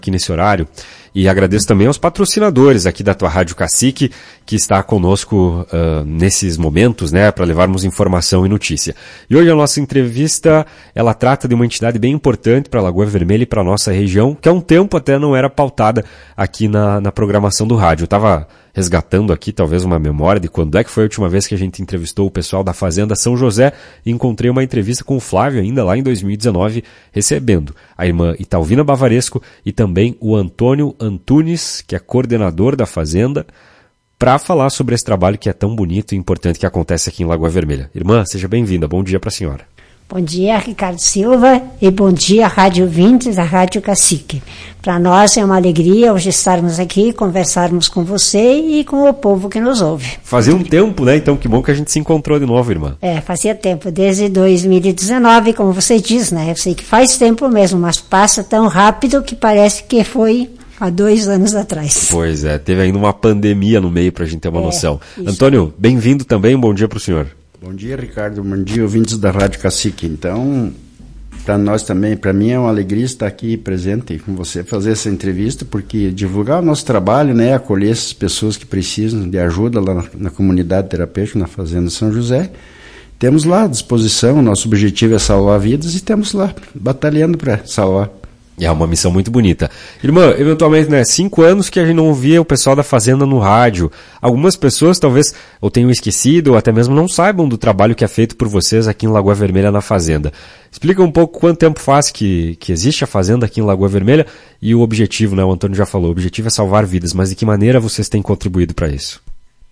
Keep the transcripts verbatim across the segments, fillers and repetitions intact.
aqui nesse horário, e agradeço também aos patrocinadores aqui da tua Rádio Cacique, que está conosco uh, nesses momentos, né, para levarmos informação e notícia. E hoje a nossa entrevista, ela trata de uma entidade bem importante para a Lagoa Vermelha e para a nossa região, que há um tempo até não era pautada aqui na, na programação do rádio. Eu estava resgatando aqui talvez uma memória de quando é que foi a última vez que a gente entrevistou o pessoal da Fazenda São José, e encontrei uma entrevista com o Flávio ainda lá em dois mil e dezenove, recebendo a irmã Italvina Bavaresco e também o Antônio Antunes, que é coordenador da Fazenda, para falar sobre esse trabalho que é tão bonito e importante que acontece aqui em Lagoa Vermelha. Irmã, seja bem-vinda, bom dia para a senhora. Bom dia, Ricardo Silva, e bom dia, Rádio Ouvintes da Rádio Cacique. Para nós é uma alegria hoje estarmos aqui, conversarmos com você e com o povo que nos ouve. Fazia um tempo, né? Então que bom que a gente se encontrou de novo, irmã. É, fazia tempo, desde dois mil e dezenove, como você diz, né? Eu sei que faz tempo mesmo, mas passa tão rápido que parece que foi há dois anos atrás. Pois é, teve ainda uma pandemia no meio para a gente ter uma é, noção. Isso. Antônio, bem-vindo também, bom dia para o senhor. Bom dia, Ricardo. Bom dia, ouvintes da Rádio Cacique. Então, para nós também, para mim é uma alegria estar aqui presente com você, fazer essa entrevista, porque divulgar o nosso trabalho, né, acolher essas pessoas que precisam de ajuda lá na, na comunidade terapêutica, na Fazenda São José. Temos lá à disposição, nosso objetivo é salvar vidas e estamos lá batalhando para salvar. É uma missão muito bonita. Irmã, eventualmente, né, cinco anos que a gente não ouvia o pessoal da Fazenda no rádio. Algumas pessoas talvez ou tenham esquecido ou até mesmo não saibam do trabalho que é feito por vocês aqui em Lagoa Vermelha na Fazenda. Explica um pouco quanto tempo faz que, que existe a Fazenda aqui em Lagoa Vermelha e o objetivo, né, o Antônio já falou, o objetivo é salvar vidas, mas de que maneira vocês têm contribuído para isso?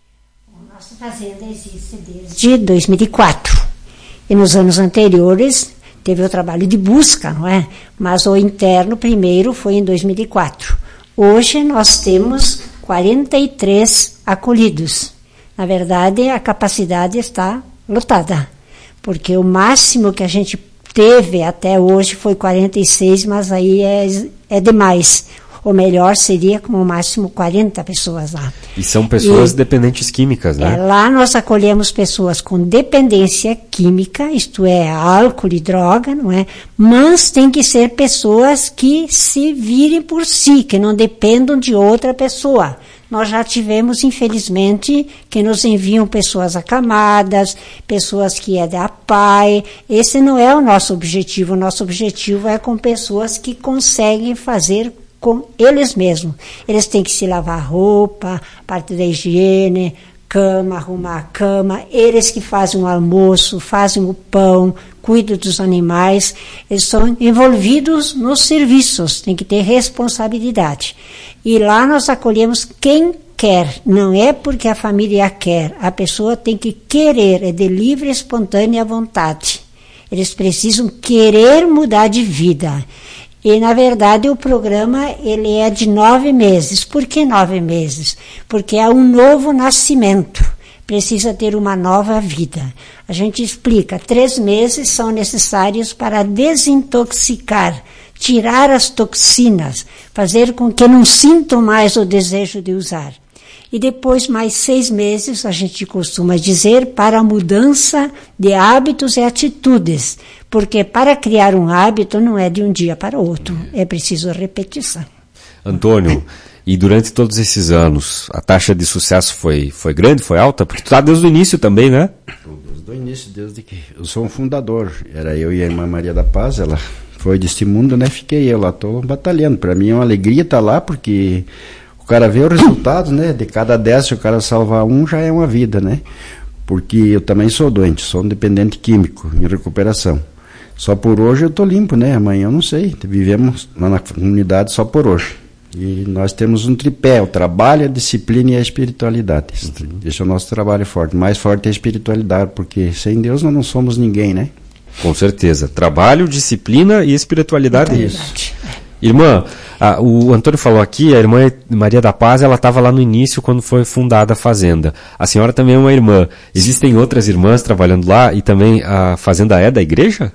A nossa Fazenda existe desde dois mil e quatro e nos anos anteriores teve o trabalho de busca, não é? Mas o interno primeiro foi em dois mil e quatro. Hoje nós temos quarenta e três acolhidos. Na verdade, a capacidade está lotada, porque o máximo que a gente teve até hoje foi quarenta e seis, mas aí é, é demais. O melhor seria como máximo quarenta pessoas lá. E são pessoas e, dependentes químicas, né? É, lá nós acolhemos pessoas com dependência química, isto é, álcool e droga, não é? Mas tem que ser pessoas que se virem por si, que não dependam de outra pessoa. Nós já tivemos, infelizmente, que nos enviam pessoas acamadas, pessoas que é da P A I. Esse não é o nosso objetivo. O nosso objetivo é com pessoas que conseguem fazer com eles mesmos. Eles têm que se lavar roupa, parte da higiene, cama, arrumar a cama, eles que fazem o almoço, fazem o pão, cuidam dos animais, eles são envolvidos nos serviços, tem que ter responsabilidade. E lá nós acolhemos quem quer, não é porque a família quer, a pessoa tem que querer, é de livre e espontânea vontade. Eles precisam querer mudar de vida. E, na verdade, o programa ele é de nove meses. Por que nove meses? Porque é um novo nascimento. Precisa ter uma nova vida. A gente explica, três meses são necessários para desintoxicar, tirar as toxinas, fazer com que não sintam mais o desejo de usar. E depois mais seis meses, a gente costuma dizer, para a mudança de hábitos e atitudes. Porque para criar um hábito não é de um dia para o outro, é preciso repetição. Antônio, e durante todos esses anos, a taxa de sucesso foi, foi grande, foi alta? Porque tu está desde o início também, né? Desde o início, desde que eu sou um fundador. Era eu e a irmã Maria da Paz, ela foi deste mundo, né? Fiquei eu lá, estou batalhando. Para mim é uma alegria estar lá, porque o cara vê o resultado, né? De cada dez, se o cara salvar um, já é uma vida, né? Porque eu também sou doente, sou um dependente químico, em recuperação. Só por hoje eu estou limpo, né? Amanhã eu não sei. Vivemos lá na comunidade só por hoje. E nós temos um tripé, o trabalho, a disciplina e a espiritualidade. Uhum. Esse é o nosso trabalho forte. Mais forte é a espiritualidade, porque sem Deus nós não somos ninguém, né? Com certeza. Trabalho, disciplina e espiritualidade. Isso. Irmã, a, o Antônio falou aqui, a irmã Maria da Paz, ela estava lá no início quando foi fundada a Fazenda. A senhora também é uma irmã. Existem outras irmãs trabalhando lá e também a Fazenda é da igreja?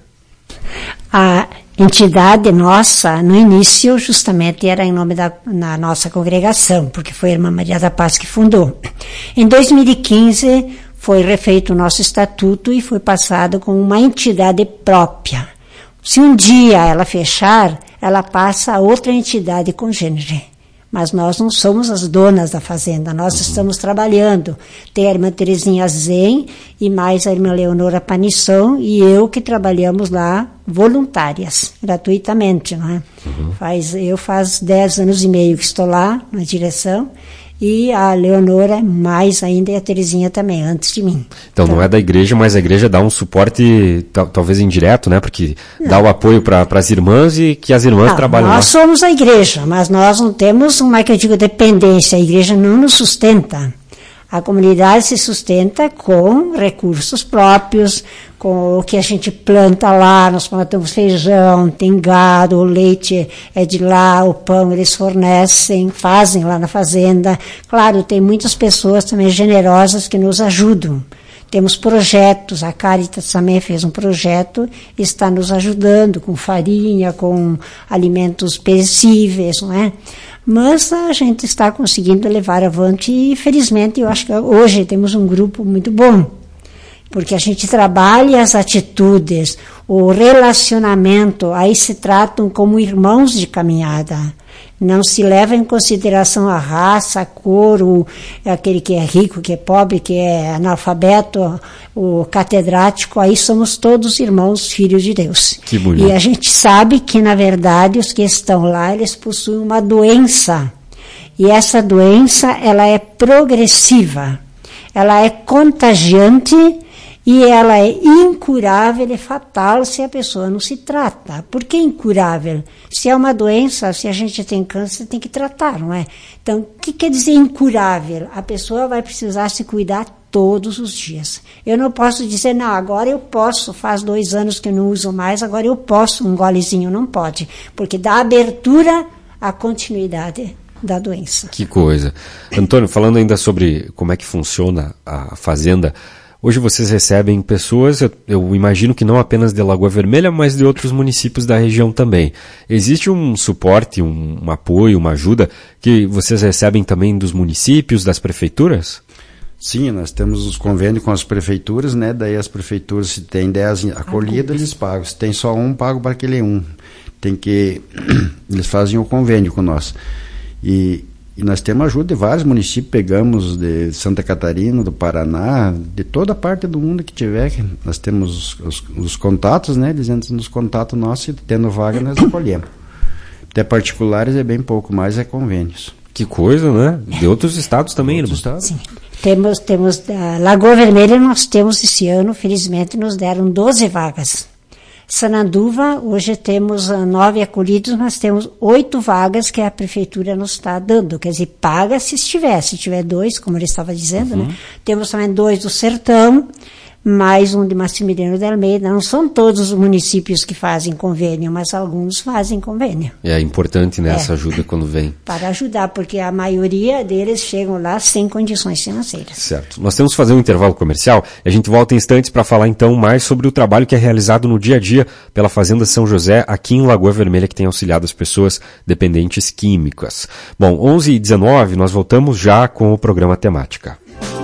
A entidade nossa, no início, justamente era em nome da na nossa congregação, porque foi a irmã Maria da Paz que fundou. Em dois mil e quinze, foi refeito o nosso estatuto e foi passado como uma entidade própria. Se um dia ela fechar, ela passa a outra entidade congênere. Mas nós não somos as donas da fazenda, nós uhum. estamos trabalhando. Tem a irmã Terezinha Zen e mais a irmã Leonora Panisson e eu que trabalhamos lá voluntárias, gratuitamente, não é? Uhum. Faz, eu faz dez anos e meio que estou lá na direção e a Leonora mais ainda e a Terezinha também, antes de mim. Então, então não é da igreja, mas a igreja dá um suporte tal, talvez indireto, né? Porque não. dá o apoio para as irmãs e que as irmãs não, trabalham nós lá. somos a igreja, mas nós não temos, como é que eu digo, dependência. A igreja não nos sustenta. A comunidade se sustenta com recursos próprios, com o que a gente planta lá, nós plantamos feijão, tem gado, o leite é de lá, o pão eles fornecem, fazem lá na fazenda. Claro, tem muitas pessoas também generosas que nos ajudam. Temos projetos, a Caritas também fez um projeto e está nos ajudando com farinha, com alimentos perecíveis, não é? Mas a gente está conseguindo levar avante e, felizmente, eu acho que hoje temos um grupo muito bom, porque a gente trabalha as atitudes, o relacionamento, aí se tratam como irmãos de caminhada. Não se leva em consideração a raça, a cor, o, aquele que é rico, que é pobre, que é analfabeto, o catedrático, aí somos todos irmãos, filhos de Deus. Que bonito. E a gente sabe que, na verdade, os que estão lá, eles possuem uma doença. E essa doença, ela é progressiva, ela é contagiante e ela é incurável e fatal se a pessoa não se trata. Por que incurável? Se é uma doença, se a gente tem câncer, tem que tratar, não é? Então, o que quer dizer incurável? A pessoa vai precisar se cuidar todos os dias. Eu não posso dizer, não, agora eu posso, faz dois anos que eu não uso mais, agora eu posso, um golezinho, não pode. Porque dá abertura à continuidade da doença. Que coisa. Antônio, falando ainda sobre como é que funciona a fazenda, hoje vocês recebem pessoas, eu, eu imagino que não apenas de Lagoa Vermelha, mas de outros municípios da região também. Existe um suporte, um, um apoio, uma ajuda que vocês recebem também dos municípios, das prefeituras? Sim, nós temos os convênios com as prefeituras, né? Daí as prefeituras, se tem dez acolhidas, eles pagam. Se tem só um, pagam para aquele um. Tem que... Eles fazem o convênio com nós. E... E nós temos ajuda de vários municípios, pegamos de Santa Catarina, do Paraná, de toda parte do mundo que tiver. Nós temos os, os contatos, né? Eles entram nos contatos nossos e tendo vaga nós acolhemos. Até particulares é bem pouco, mais é convênios. Que coisa, né? De outros estados também, outros estados? Sim. Temos, temos, a Lagoa Vermelha nós temos esse ano, felizmente nos deram doze vagas. Sananduva, hoje temos uh, nove acolhidos, nós temos oito vagas que a prefeitura nos está dando, quer dizer, paga se estiver, se tiver dois, como ele estava dizendo, uhum. né? Temos também dois do Sertão, mais um de Massimiliano de Almeida. Não são todos os municípios que fazem convênio, mas alguns fazem convênio. É importante, né, é. essa ajuda quando vem. Para ajudar, porque a maioria deles chegam lá sem condições financeiras. Certo. Nós temos que fazer um intervalo comercial e a gente volta em instantes para falar então mais sobre o trabalho que é realizado no dia a dia pela Fazenda São José, aqui em Lagoa Vermelha, que tem auxiliado as pessoas dependentes químicas. Bom, onze e dezenove, nós voltamos já com o programa Temática.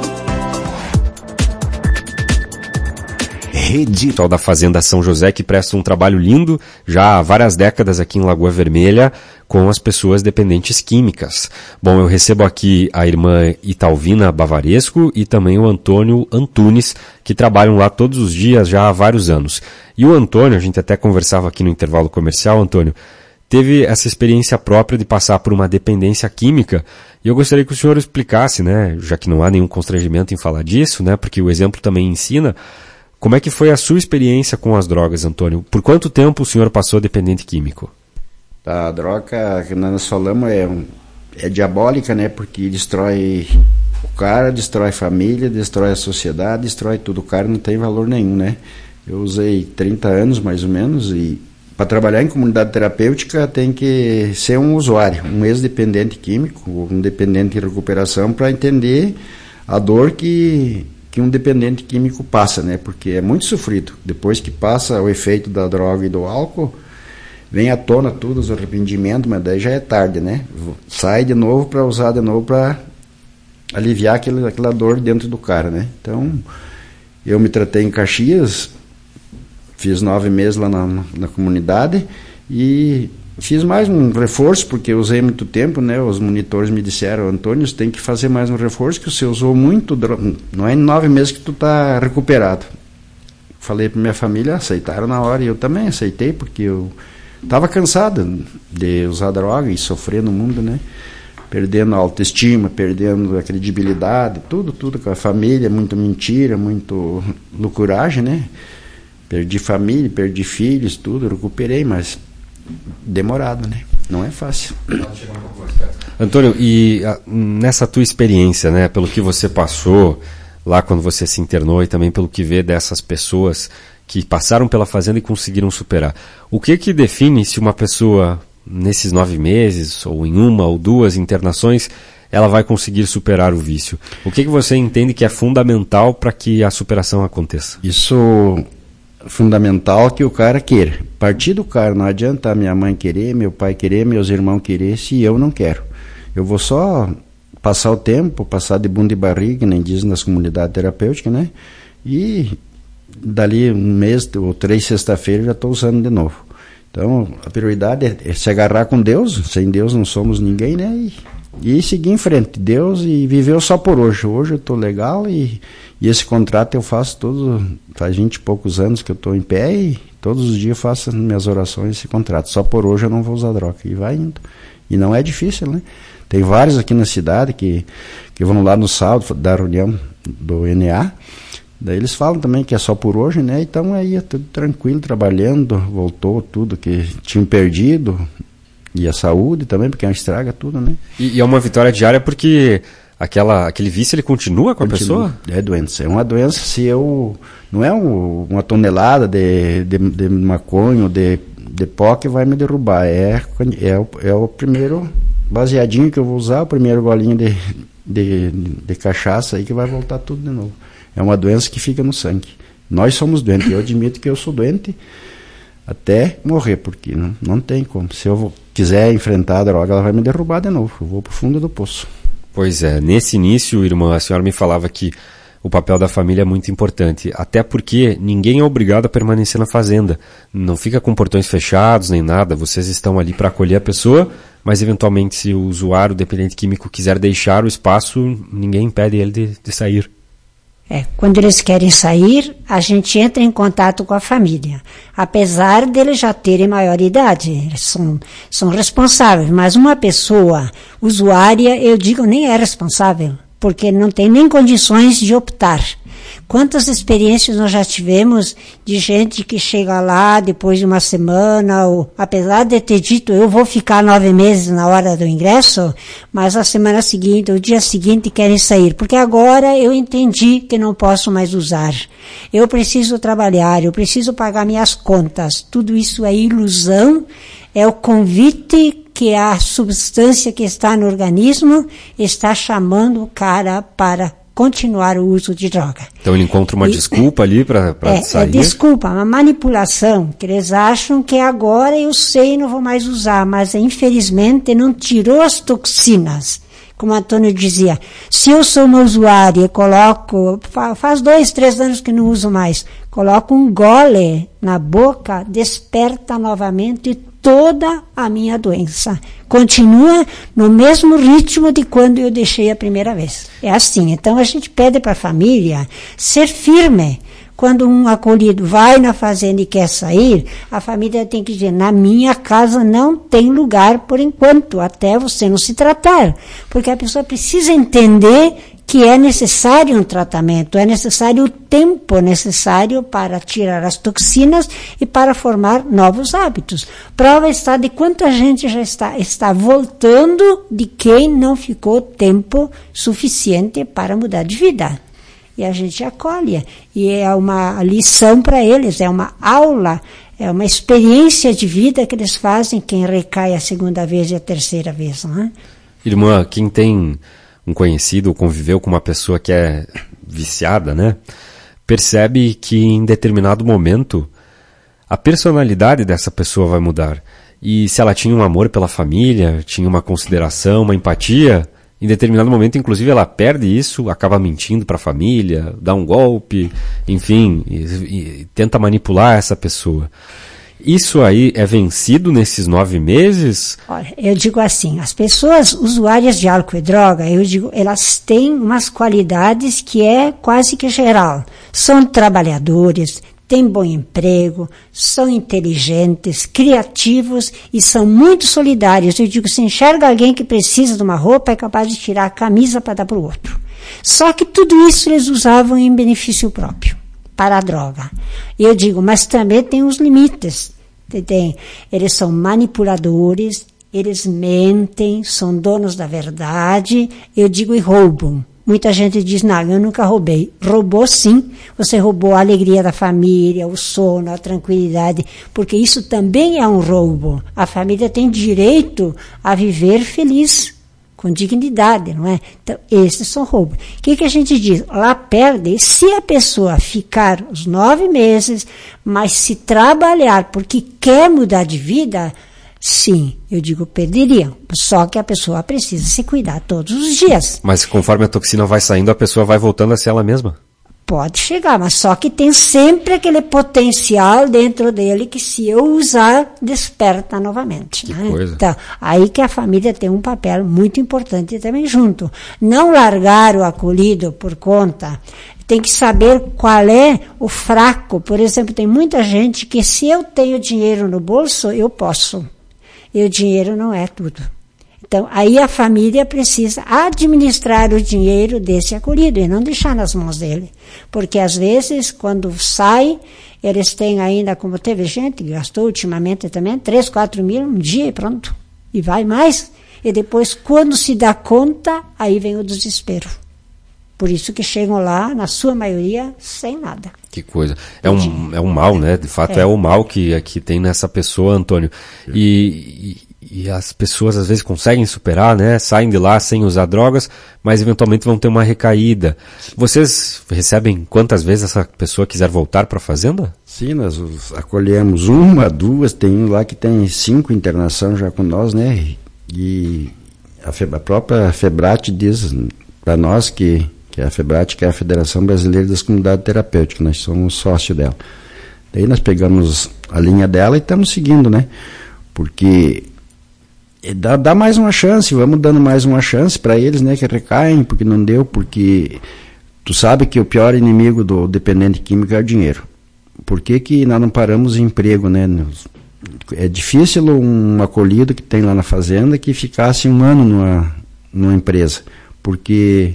Rede da Fazenda São José, que presta um trabalho lindo já há várias décadas aqui em Lagoa Vermelha com as pessoas dependentes químicas. Bom, eu recebo aqui a irmã Italvina Bavaresco e também o Antônio Antunes, que trabalham lá todos os dias já há vários anos. E o Antônio, a gente até conversava aqui no intervalo comercial, Antônio, teve essa experiência própria de passar por uma dependência química. E eu gostaria que o senhor explicasse, né, já que não há nenhum constrangimento em falar disso, né, porque o exemplo também ensina. Como é que foi a sua experiência com as drogas, Antônio? Por quanto tempo o senhor passou dependente químico? A droga que nós falamos é, é diabólica, né? Porque destrói o cara, destrói a família, destrói a sociedade, destrói tudo. O cara não tem valor nenhum, né? Eu usei trinta anos, mais ou menos, e para trabalhar em comunidade terapêutica tem que ser um usuário, um ex-dependente químico, um dependente em recuperação, para entender a dor que... que um dependente químico passa, né? Porque é muito sofrido. Depois que passa o efeito da droga e do álcool, vem à tona tudo, os arrependimentos, mas daí já é tarde, né? Sai de novo para usar de novo para aliviar aquele, aquela dor dentro do cara, né? Então, eu me tratei em Caxias, fiz nove meses lá na, na comunidade e fiz mais um reforço, porque eu usei muito tempo, né? Os monitores me disseram, Antônio, você tem que fazer mais um reforço, que você usou muito, não é em nove meses que tu tá recuperado. Falei para minha família, aceitaram na hora, e eu também aceitei, porque eu estava cansado de usar droga e sofrer no mundo, né? Perdendo a autoestima, perdendo a credibilidade, tudo, tudo com a família, muita mentira, muito loucuragem, né? Perdi família, perdi filhos, tudo, recuperei, mas demorado, né? Não é fácil. Antônio, e a, nessa tua experiência, né, pelo que você passou lá quando você se internou e também pelo que vê dessas pessoas que passaram pela fazenda e conseguiram superar, o que que define se uma pessoa nesses nove meses ou em uma ou duas internações ela vai conseguir superar o vício? O que que você entende que é fundamental para que a superação aconteça? Isso fundamental que o cara queira. Partir do cara, não adianta minha mãe querer, meu pai querer, meus irmãos querer, se eu não quero. Eu vou só passar o tempo, passar de bunda e barriga, nem dizem nas comunidades terapêuticas, né? E dali um mês ou três sexta-feira já estou usando de novo. Então a prioridade é, é se agarrar com Deus. Sem Deus não somos ninguém, né? E, e seguir em frente, Deus, e viver só por hoje. Hoje eu estou legal e E esse contrato eu faço todo, faz vinte e poucos anos que eu estou em pé e todos os dias eu faço as minhas orações esse contrato. Só por hoje eu não vou usar droga. E vai indo. E não é difícil, né? Tem vários aqui na cidade que, que vão lá no sábado da reunião do N A. Daí eles falam também que é só por hoje, né? Então aí é tudo tranquilo, trabalhando, voltou tudo que tinham perdido. E a saúde também, porque estraga tudo, né? E, e é uma vitória diária porque Aquela, aquele vício, ele continua com continua. a pessoa? É doença. É uma doença, se eu... Não é um, uma tonelada de, de, de maconha ou de, de pó que vai me derrubar. É, é, o, é o primeiro baseadinho que eu vou usar, o primeiro golinho de, de, de cachaça aí que vai voltar tudo de novo. É uma doença que fica no sangue. Nós somos doentes. Eu admito que eu sou doente até morrer, porque não, não tem como. Se eu vou, quiser enfrentar a droga, ela vai me derrubar de novo. Eu vou pro fundo do poço. Pois é, nesse início, irmã, a senhora me falava que o papel da família é muito importante, até porque ninguém é obrigado a permanecer na fazenda. Não fica com portões fechados nem nada, vocês estão ali para acolher a pessoa, mas eventualmente se o usuário, o dependente químico, quiser deixar o espaço, ninguém impede ele de, de sair. É, quando eles querem sair, a gente entra em contato com a família. Apesar deles já terem maior idade, eles são, são responsáveis. Mas uma pessoa usuária, eu digo, nem é responsável, porque não tem nem condições de optar. Quantas experiências nós já tivemos de gente que chega lá depois de uma semana, ou, apesar de ter dito, eu vou ficar nove meses na hora do ingresso, mas a semana seguinte, o dia seguinte querem sair, porque agora eu entendi que não posso mais usar. Eu preciso trabalhar, eu preciso pagar minhas contas. Tudo isso é ilusão, é o convite que a substância que está no organismo está chamando o cara para continuar o uso de droga. Então ele encontra uma e, desculpa ali para é, sair? É desculpa, uma manipulação, que eles acham que agora eu sei e não vou mais usar, mas infelizmente não tirou as toxinas. Como o Antônio dizia, se eu sou uma usuária e coloco, faz dois, três anos que não uso mais, coloco um gole na boca, desperta novamente toda a minha doença. Continua no mesmo ritmo de quando eu deixei a primeira vez. É assim. Então a gente pede para a família ser firme. Quando um acolhido vai na fazenda e quer sair, a família tem que dizer, na minha casa não tem lugar por enquanto, até você não se tratar. Porque a pessoa precisa entender que é necessário um tratamento, é necessário o tempo necessário para tirar as toxinas e para formar novos hábitos. Prova está de quanta gente já está, está voltando de quem não ficou tempo suficiente para mudar de vida. E a gente acolhe. E é uma lição para eles, é uma aula, é uma experiência de vida que eles fazem, quem recai a segunda vez e a terceira vez. Não é? Irmã, quem tem um conhecido ou conviveu com uma pessoa que é viciada, né, percebe que em determinado momento a personalidade dessa pessoa vai mudar. E se ela tinha um amor pela família, tinha uma consideração, uma empatia, em determinado momento, inclusive, ela perde isso, acaba mentindo para a família, dá um golpe, enfim, e, e tenta manipular essa pessoa. Isso aí é vencido nesses nove meses? Olha, eu digo assim, as pessoas usuárias de álcool e droga, eu digo, elas têm umas qualidades que é quase que geral. São trabalhadores, têm bom emprego, são inteligentes, criativos e são muito solidários. Eu digo, se enxerga alguém que precisa de uma roupa, é capaz de tirar a camisa para dar para o outro. Só que tudo isso eles usavam em benefício próprio, para a droga. Eu digo, mas também tem os limites. Tem, eles são manipuladores, eles mentem, são donos da verdade, eu digo, e roubam. Muita gente diz, não, eu nunca roubei. Roubou sim, você roubou a alegria da família, o sono, a tranquilidade, porque isso também é um roubo. A família tem direito a viver feliz, com dignidade, não é? Então, esses são roubos. O que, que a gente diz? Lá perde, se a pessoa ficar os nove meses, mas se trabalhar porque quer mudar de vida, sim, eu digo, perderia. Só que a pessoa precisa se cuidar todos os dias. Mas conforme a toxina vai saindo, a pessoa vai voltando a ser ela mesma? Pode chegar, mas só que tem sempre aquele potencial dentro dele que, se eu usar, desperta novamente. Que né? coisa. Então, aí que a família tem um papel muito importante também junto. Não largar o acolhido por conta. Tem que saber qual é o fraco. Por exemplo, tem muita gente que, se eu tenho dinheiro no bolso, eu posso. E o dinheiro não é tudo. Então, aí a família precisa administrar o dinheiro desse acolhido e não deixar nas mãos dele. Porque, às vezes, quando sai, eles têm ainda, como teve gente que gastou ultimamente também, três, quatro mil um dia e pronto. E vai mais. E depois, quando se dá conta, aí vem o desespero. Por isso que chegam lá, na sua maioria, sem nada. Que coisa. É um, é um mal, né? De fato, é, é o mal que, que tem nessa pessoa, Antônio. E... e E as pessoas às vezes conseguem superar, né? Saem de lá sem usar drogas, mas eventualmente vão ter uma recaída. Vocês recebem quantas vezes essa pessoa quiser voltar para a fazenda? Sim, nós acolhemos uma, duas, tem um lá que tem cinco internação já com nós, né? E a, Fe, a própria Febrate diz para nós que, que a Febrate, que é a Federação Brasileira das Comunidades Terapêuticas, nós somos sócio dela. Daí nós pegamos a linha dela e estamos seguindo, né? Porque Dá, dá mais uma chance, vamos dando mais uma chance para eles, né, que recaem, porque não deu, porque tu sabe que o pior inimigo do dependente químico é o dinheiro. Por que que nós não paramos em emprego, né? É difícil um acolhido que tem lá na fazenda que ficasse um ano numa, numa empresa, porque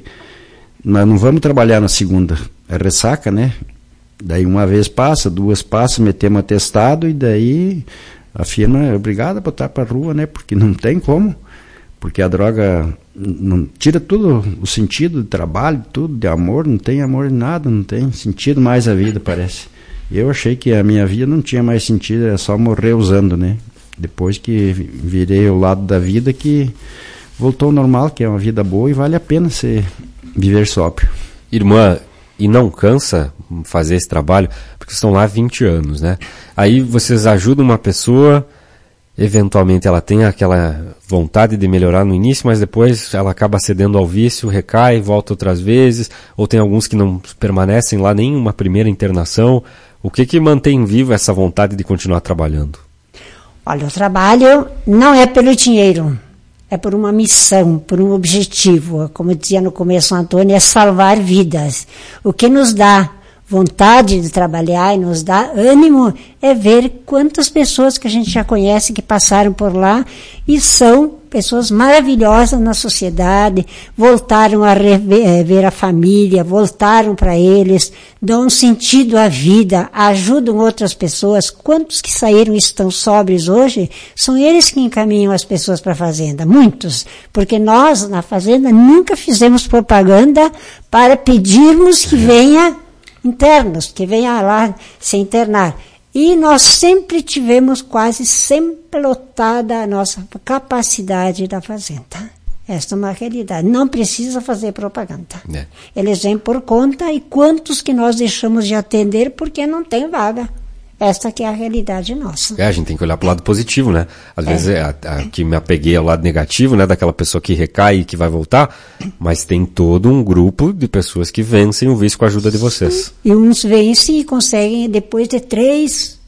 nós não vamos trabalhar na segunda, é ressaca, né? Daí uma vez passa, duas passa, metemos atestado e daí a firma é obrigada a botar para a rua, né? Porque não tem como. Porque a droga não, tira tudo o sentido de trabalho, tudo, de amor. Não tem amor em nada, não tem sentido mais a vida, parece. Eu achei que a minha vida não tinha mais sentido, era só morrer usando, né? Depois que virei o lado da vida que voltou ao normal, que é uma vida boa e vale a pena ser, viver sóbrio. Irmã, e não cansa fazer esse trabalho, porque estão lá há vinte anos, né? Aí vocês ajudam uma pessoa, eventualmente ela tem aquela vontade de melhorar no início, mas depois ela acaba cedendo ao vício, recai, volta outras vezes, ou tem alguns que não permanecem lá nem uma primeira internação. O que que mantém viva essa vontade de continuar trabalhando? Olha, o trabalho não é pelo dinheiro. É por uma missão, por um objetivo. Como dizia no começo o Antônio, é salvar vidas. O que nos dá vontade de trabalhar e nos dá ânimo é ver quantas pessoas que a gente já conhece que passaram por lá e são pessoas maravilhosas na sociedade, voltaram a rever a família, voltaram para eles, dão um sentido à vida, ajudam outras pessoas. Quantos que saíram e estão sóbrios hoje, são eles que encaminham as pessoas para a fazenda, muitos, porque nós na fazenda nunca fizemos propaganda para pedirmos que venha internos, que venha lá se internar. E nós sempre tivemos quase sempre lotada a nossa capacidade da fazenda. Esta é uma realidade. Não precisa fazer propaganda. É. Eles vêm por conta e quantos que nós deixamos de atender porque não tem vaga. Esta que é a realidade nossa. É, a gente tem que olhar para o lado positivo, né? Às é. vezes é a, a, que me apeguei ao lado negativo, né? Daquela pessoa que recai e que vai voltar, mas tem todo um grupo de pessoas que vencem o vício com a ajuda de vocês. E uns vencem e conseguem, depois de três,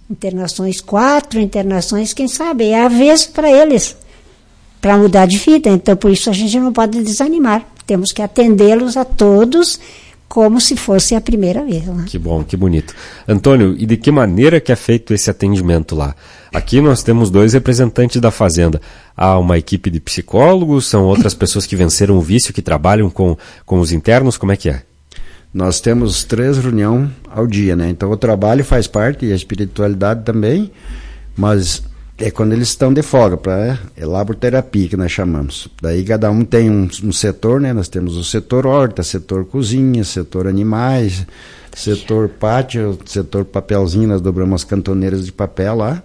internações, quatro internações, quem sabe, é a vez para eles, para mudar de vida. Então, por isso a gente não pode desanimar. Temos que atendê-los a todos como se fosse a primeira vez. Né? Que bom, que bonito. Antônio, e de que maneira que é feito esse atendimento lá? Aqui nós temos dois representantes da Fazenda. Há uma equipe de psicólogos, são outras pessoas que venceram o vício, que trabalham com, com os internos, como é que é? Nós temos três reuniões ao dia, né? Então o trabalho faz parte e a espiritualidade também, mas é quando eles estão de folga, pra, é laboterapia que nós chamamos. Daí cada um tem um, um setor, né? Nós temos o setor horta, setor cozinha, setor animais, setor pátio, setor papelzinho, nós dobramos as cantoneiras de papel lá.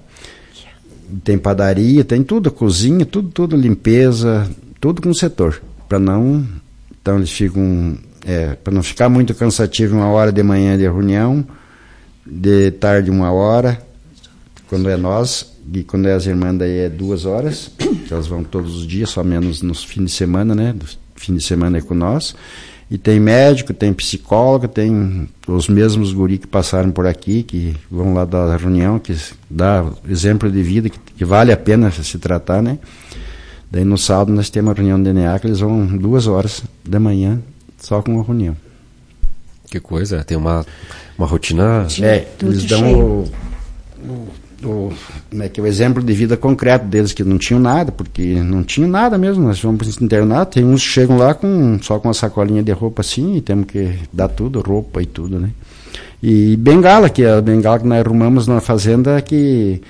Tem padaria, tem tudo, cozinha, tudo, tudo, limpeza, tudo com setor. Para não, então eles ficam, é, para não ficar muito cansativo, uma hora de manhã de reunião, de tarde uma hora, quando é nós, e quando é as irmãs daí é duas horas, que elas vão todos os dias, só menos nos fins de semana, né? Fim de semana é com nós. E tem médico, tem psicólogo, tem os mesmos guri que passaram por aqui, que vão lá da reunião, que dá exemplo de vida, que, que vale a pena se tratar, né? Daí no sábado nós temos a reunião de D N A, que eles vão duas horas da manhã, só com a reunião. Que coisa, tem uma, uma rotina... É, eles dão o, o, o, como é que é, o exemplo de vida concreto deles, que não tinham nada, porque não tinham nada mesmo, nós vamos para o internato, tem uns que chegam lá com, só com uma sacolinha de roupa assim, e temos que dar tudo, roupa e tudo, né? E bengala, que a bengala que nós arrumamos na fazenda, que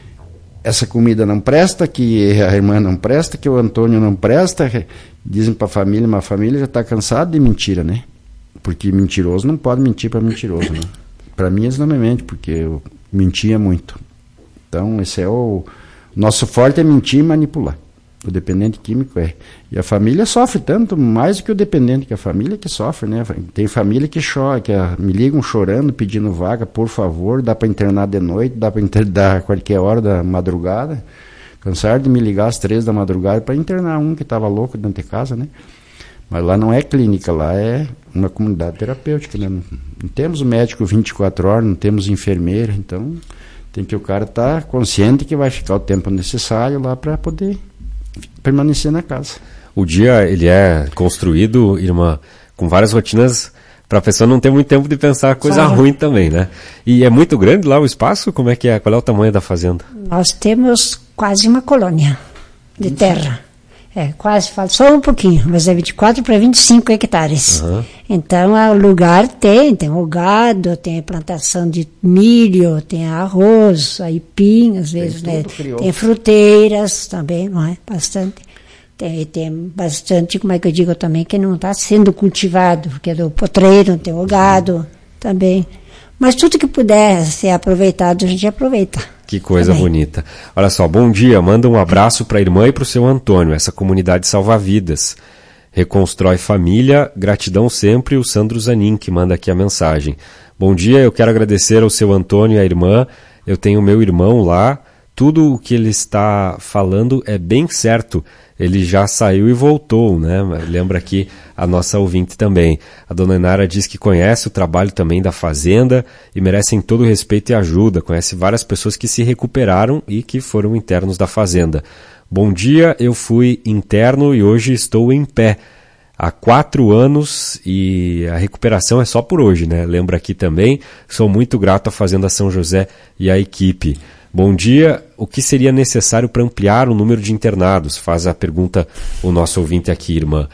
essa comida não presta, que a irmã não presta, que o Antônio não presta, dizem para a família, mas a família já está cansada de mentira, né? Porque mentiroso não pode mentir para mentiroso, né? Para mim eles não me mentem, porque eu mentia muito. Então, esse é o... Nosso forte é mentir e manipular. O dependente químico é. E a família sofre tanto, mais do que o dependente, que a família que sofre, né? Tem família que chora, que a, me ligam chorando, pedindo vaga, por favor, dá para internar de noite, dá para internar a qualquer hora da madrugada. Cansaram de me ligar às três da madrugada para internar um que estava louco dentro de casa, né? Mas lá não é clínica, lá é uma comunidade terapêutica, né? Não, não temos médico vinte e quatro horas, não temos enfermeira, então... Tem que o cara estar tá consciente que vai ficar o tempo necessário lá para poder permanecer na casa. O dia ele é construído, irmã, com várias rotinas para a pessoa não ter muito tempo de pensar coisa claro. Ruim também, né? E é muito grande lá o espaço? Como é que é? Qual é o tamanho da fazenda? Nós temos quase uma colônia de terra. É, quase, falo só um pouquinho, mas é vinte e quatro para vinte e cinco hectares. Uhum. Então, o lugar tem, tem o gado, tem a plantação de milho, tem arroz, aipim, às vezes, tem, né? Tem fruteiras também, não é? Bastante. Tem, tem bastante, como é que eu digo também, que não está sendo cultivado, porque é do potreiro, tem o gado também. Mas tudo que puder ser aproveitado, a gente aproveita. Que coisa também. Bonita. Olha só, bom dia, manda um abraço para a irmã e para o seu Antônio, essa comunidade salva vidas. Reconstrói família, gratidão sempre, o Sandro Zanin, que manda aqui a mensagem. Bom dia, eu quero agradecer ao seu Antônio e à irmã, eu tenho meu irmão lá, tudo o que ele está falando é bem certo. Ele já saiu e voltou, né? Lembra aqui a nossa ouvinte também. A dona Inara diz que conhece o trabalho também da fazenda e merecem todo o respeito e ajuda. Conhece várias pessoas que se recuperaram e que foram internos da fazenda. Bom dia, eu fui interno e hoje estou em pé. Há quatro anos e a recuperação é só por hoje, né? Lembra aqui também, sou muito grato à Fazenda São José e à equipe. Bom dia, o que seria necessário para ampliar o número de internados? Faz a pergunta o nosso ouvinte aqui, irmã.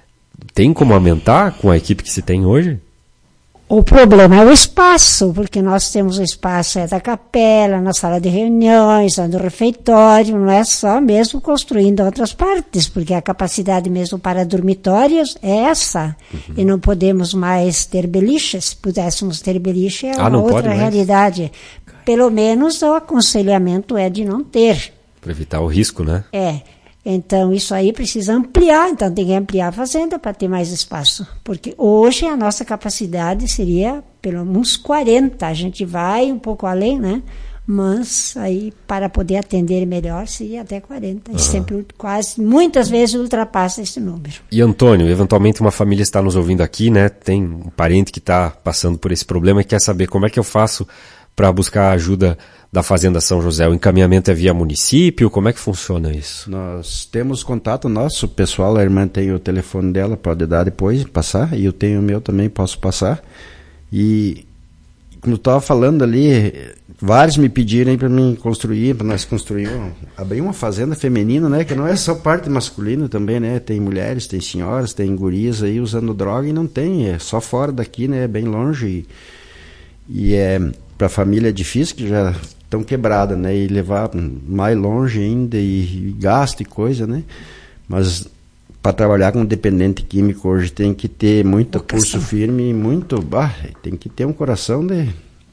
Tem como aumentar com a equipe que se tem hoje? O problema é o espaço, porque nós temos o espaço é da capela, na sala de reuniões, no refeitório, não é só mesmo construindo outras partes, porque a capacidade mesmo para dormitórios é essa. Uhum. E não podemos mais ter beliches. Se pudéssemos ter beliche, é ah, uma outra realidade. Pelo menos o aconselhamento é de não ter. Para evitar o risco, né? É. Então, isso aí precisa ampliar. Então, tem que ampliar a fazenda para ter mais espaço. Porque hoje a nossa capacidade seria pelo menos quarenta. A gente vai um pouco além, né? Mas aí, para poder atender melhor, seria até quarenta. Uhum. E sempre, quase, muitas vezes, ultrapassa esse número. E, Antônio, eventualmente uma família está nos ouvindo aqui, né? Tem um parente que está passando por esse problema e quer saber como é que eu faço para buscar ajuda da Fazenda São José? O encaminhamento é via município? Como é que funciona isso? Nós temos contato nosso, o pessoal, a irmã tem o telefone dela, pode dar depois, passar, e eu tenho o meu também, posso passar. E como eu estava falando ali, vários me pediram para mim construir, para nós construirmos, abrir uma fazenda feminina, né, que não é só parte masculina também, né, tem mulheres, tem senhoras, tem gurias aí usando droga e não tem, é só fora daqui, né, é bem longe e, e é para a família é difícil, que já estão quebradas, né, e levar mais longe ainda e, e gasto e coisa, né, mas para trabalhar com dependente químico hoje tem que ter muito curso firme e muito, bah, tem que ter um coração de,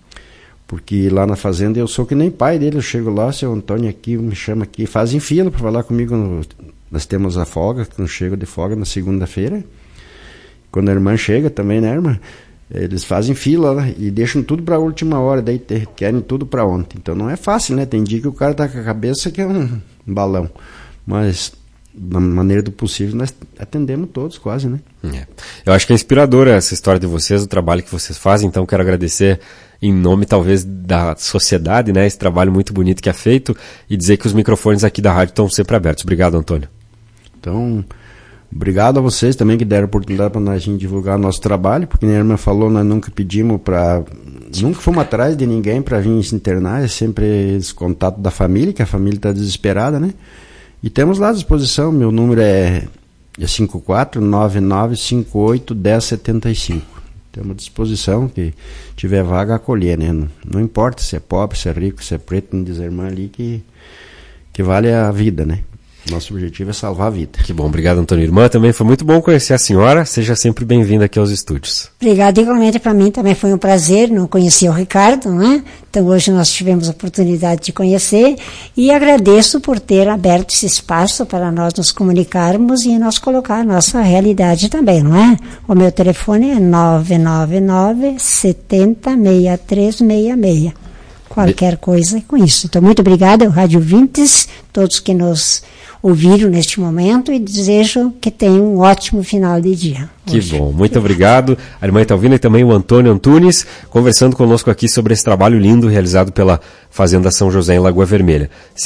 porque lá na fazenda eu sou que nem pai dele, eu chego lá, seu Antônio aqui me chama aqui, fazem fila para falar comigo, no, nós temos a folga, quando chego de folga na segunda-feira, quando a irmã chega também, né, irmã? Eles fazem fila, né, e deixam tudo para a última hora, daí te, querem tudo para ontem, então não é fácil, né, tem dia que o cara tá com a cabeça que é um balão, mas da maneira do possível nós atendemos todos quase, né? É. Eu acho que é inspiradora essa história de vocês, o trabalho que vocês fazem, então quero agradecer em nome talvez da sociedade, né, esse trabalho muito bonito que é feito e dizer que os microfones aqui da rádio estão sempre abertos. Obrigado, Antônio. Então, obrigado a vocês também que deram oportunidade para nós divulgar nosso trabalho, porque a irmã falou, nós nunca pedimos para, nunca fomos atrás de ninguém para vir se internar, é sempre esse contato da família, que a família está desesperada, né? E temos lá à disposição, meu número é, é cinco quatro nove nove cinco oito um zero sete cinco. Temos à disposição, que tiver vaga, acolher, né? Não, não importa se é pobre, se é rico, se é preto, não diz a irmã ali que, que vale a vida, né? Nosso objetivo é salvar a vida. Que bom, obrigado, Antônio. Irmã, também foi muito bom conhecer a senhora. Seja sempre bem-vinda aqui aos estúdios. Obrigada, igualmente para mim também foi um prazer, não conhecia o Ricardo, né? Então hoje nós tivemos a oportunidade de conhecer e agradeço por ter aberto esse espaço para nós nos comunicarmos e nós colocar a nossa realidade também, não é? O meu telefone é nove nove nove sete zero seis três seis seis. Qualquer coisa é com isso. Então muito obrigada ao Rádio Vintes, todos que nos ouviram neste momento e desejo que tenham um ótimo final de dia. Que hoje. Bom, muito obrigado. A irmã está ouvindo e também o Antônio Antunes, conversando conosco aqui sobre esse trabalho lindo realizado pela Fazenda São José em Lagoa Vermelha.